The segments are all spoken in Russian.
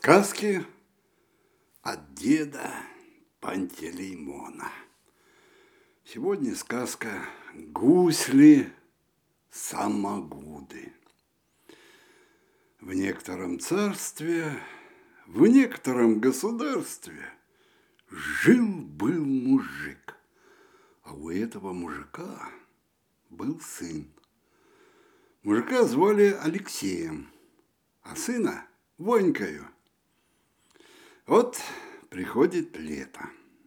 Сказки от деда Пантелеймона. Сегодня сказка «Гусли-самогуды». В некотором царстве, в некотором государстве жил-был мужик, а у этого мужика был сын. Мужика звали Алексеем, а сына – Ванькою. Вот приходит лето.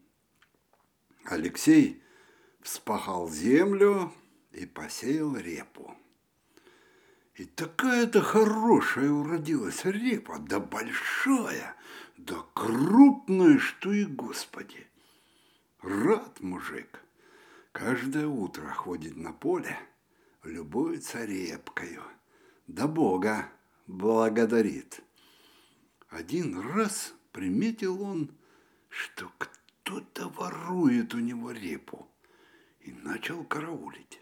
Алексей вспахал землю и посеял репу. И такая-то хорошая уродилась репа, да большая, да крупная, что и Господи. Рад мужик. Каждое утро ходит на поле, любуется репкою, да Бога благодарит. Один раз приметил он, что кто-то ворует у него репу, и начал караулить.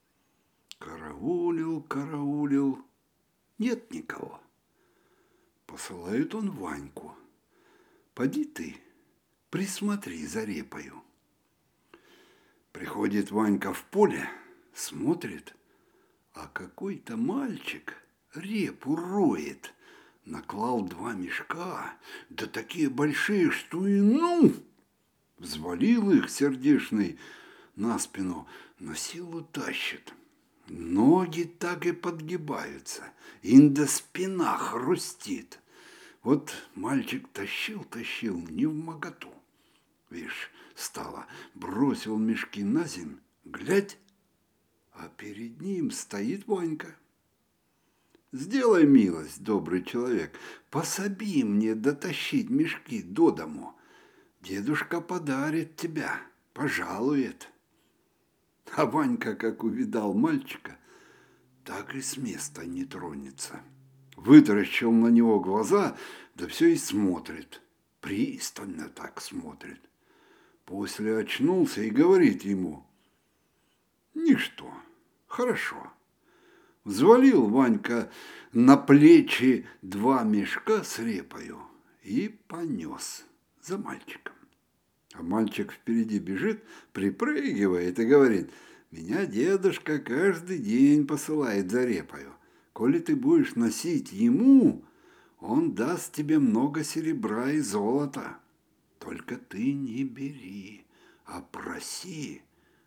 Караулил, нет никого. Посылает он Ваньку. Поди ты, присмотри за репою. Приходит Ванька в поле, смотрит, а какой-то мальчик репу роет. Наклал 2 мешка, да такие большие, что и взвалил их сердечный на спину, на силу тащит. Ноги так и подгибаются, инда спина хрустит. Вот мальчик тащил, невмоготу. Видишь, стало, бросил мешки на земь, глядь, а перед ним стоит Ванька. Сделай милость, добрый человек, пособи мне дотащить мешки до дому. Дедушка подарит тебя, пожалует. А Ванька, как увидал мальчика, так и с места не тронется. Вытаращил на него глаза, да все и смотрит, пристально так смотрит. После очнулся и говорит ему: «Ничто, хорошо». Взвалил Ванька на плечи 2 мешка с репою и понес за мальчиком. А мальчик впереди бежит, припрыгивает и говорит: «Меня дедушка каждый день посылает за репою. Коли ты будешь носить ему, он даст тебе много серебра и золота. Только ты не бери, а проси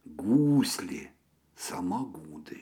гусли-самогуды».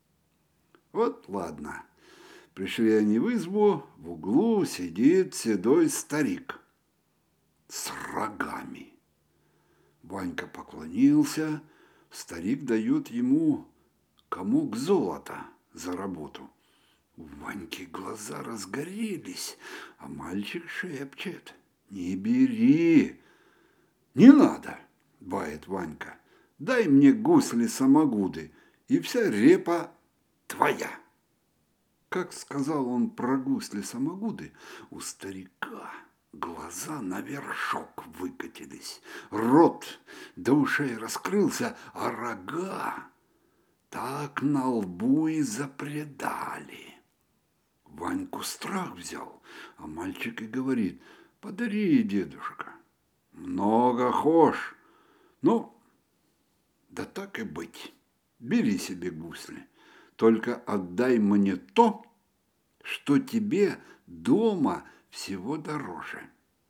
Вот ладно. Пришли они в избу, в углу сидит седой старик с рогами. Ванька поклонился, старик дает ему комок золота за работу. У Ваньки глаза разгорелись, а мальчик шепчет: «Не бери!» «Не надо!» – бает Ванька. «Дай мне гусли-самогуды, и вся репа твоя». Как сказал он про гусли-самогуды, у старика глаза на вершок выкатились, рот до ушей раскрылся, а рога так на лбу и запредали. Ваньку страх взял, а мальчик и говорит: «Подари, дедушка, много хошь, ну, да так и быть, бери себе гусли. Только отдай мне то, что тебе дома всего дороже».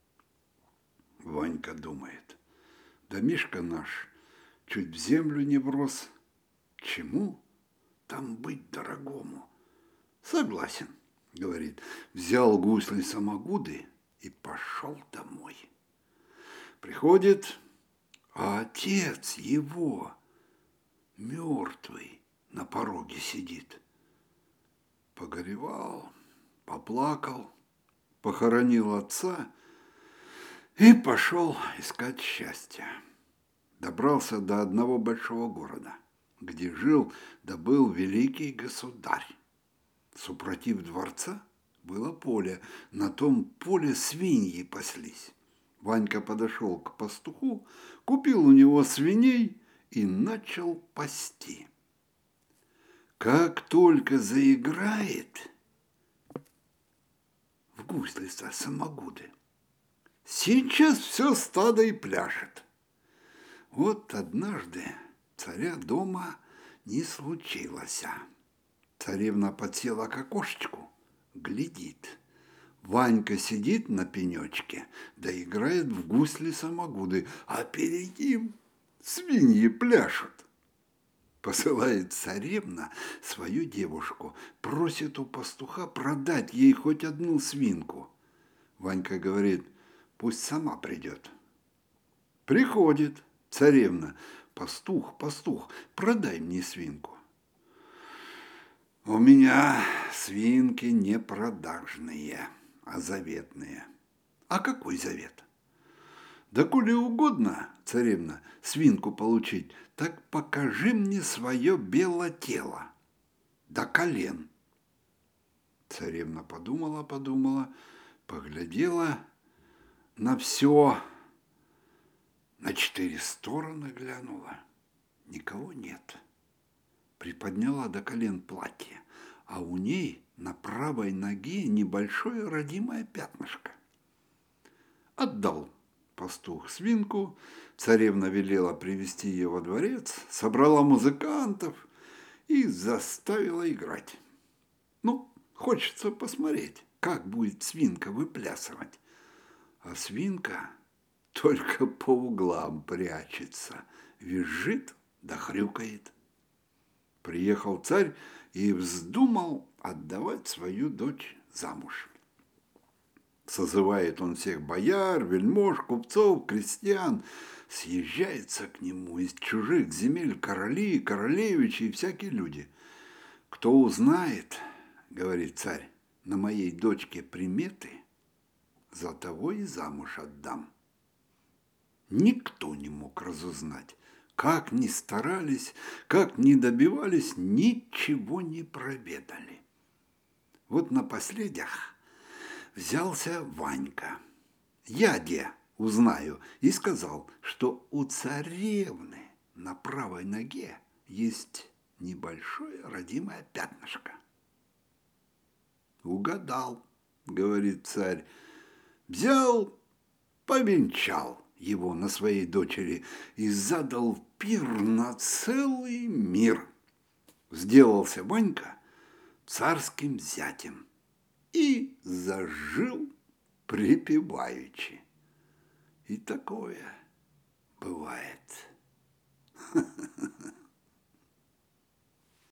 Ванька думает: домишко наш чуть в землю не врос. Чему там быть дорогому? Согласен, говорит, взял гусли-самогуды и пошел домой. Приходит, а отец его мертвый на пороге сидит. Погоревал, поплакал, похоронил отца и пошел искать счастья. Добрался до одного большого города, где жил да был великий государь. Супротив дворца было поле, на том поле свиньи паслись. Ванька подошел к пастуху, купил у него свиней и начал пасти. Как только заиграет, в гуслица самогуды. Сейчас все стадо и пляшет. Вот однажды царя дома не случилось. Царевна подсела к окошечку, глядит. Ванька сидит на пенечке, да играет в гусли-самогуды, а перед ним свиньи пляшут. Посылает царевна свою девушку, просит у пастуха продать ей хоть одну свинку. Ванька говорит, пусть сама придет. Приходит царевна, пастух, продай мне свинку. У меня свинки не продажные, а заветные. А какой завет? Да коли угодно, царевна, свинку получить, так покажи мне свое белое тело до колен. Царевна подумала, поглядела на все, на 4 стороны глянула, никого нет. Приподняла до колен платье, а у ней на правой ноге небольшое родимое пятнышко. Отдал пастух свинку, царевна велела привести ее во дворец, собрала музыкантов и заставила играть. Ну, хочется посмотреть, как будет свинка выплясывать. А свинка только по углам прячется, визжит да хрюкает. Приехал царь и вздумал отдавать свою дочь замуж. Созывает он всех бояр, вельмож, купцов, крестьян, съезжается к нему из чужих земель короли, королевичи и всякие люди. Кто узнает, говорит царь, на моей дочке приметы, за того и замуж отдам. Никто не мог разузнать. Как ни старались, как ни добивались, ничего не проведали. Вот напоследях взялся Ванька. Я де узнаю, и сказал, что у царевны на правой ноге есть небольшое родимое пятнышко. Угадал, говорит царь, взял, повенчал его на своей дочери и задал пир на целый мир. Сделался Ванька царским зятем и зажил припеваючи. И такое бывает.